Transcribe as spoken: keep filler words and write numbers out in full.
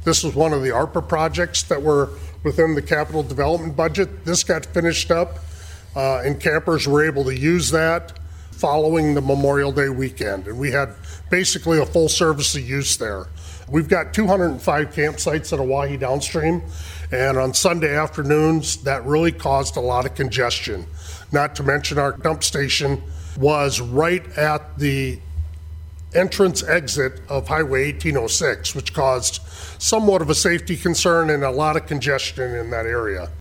This was one of the ARPA projects that were within the capital development budget. This got finished up, uh, and campers were able to use that following the Memorial Day weekend. And we had basically a full service of use there. We've got two hundred five campsites at Oahe Downstream, and on Sunday afternoons, that really caused a lot of congestion. Not to mention our dump station was right at the entrance exit of Highway eighteen oh six, which caused somewhat of a safety concern and a lot of congestion in that area.